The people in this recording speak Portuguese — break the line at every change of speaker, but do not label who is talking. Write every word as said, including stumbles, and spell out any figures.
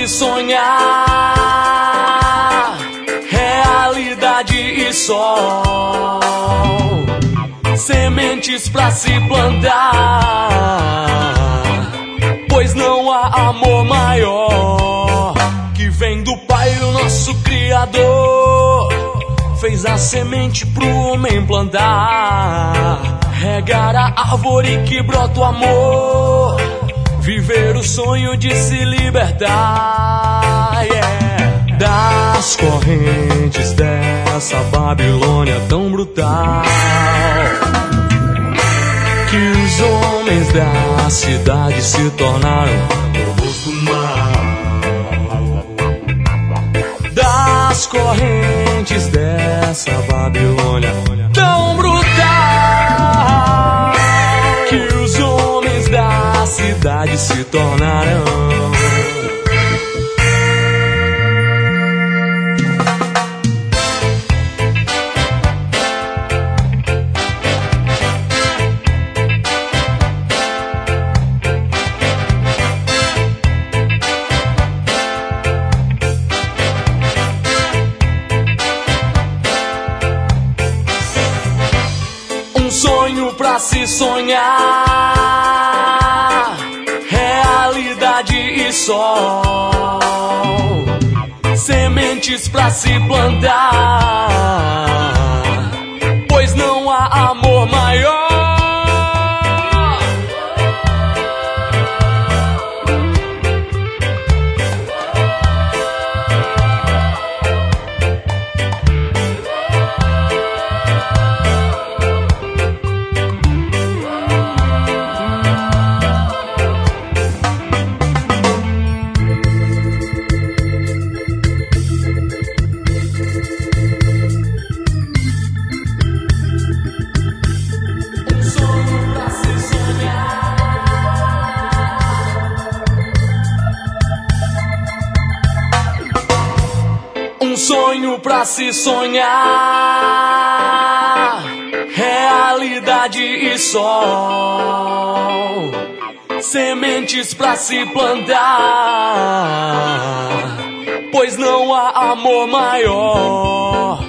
se sonhar, realidade e sol, sementes pra se plantar, pois não há amor maior que vem do Pai, o nosso Criador. Fez a semente pro homem plantar, regar a árvore que brota o amor, viver o sonho de se libertar, yeah. Das correntes dessa Babilônia tão brutal, que os homens da cidade se tornaram lobos do mal. Das correntes dessa Babilônia tão brutal, que os homens da cidade se tornaram um sonho pra se sonhar, realidade e sol, sementes pra se plantar, pois não há amor maior. Um sonho pra se sonhar, realidade e sol, sementes pra se plantar, pois não há amor maior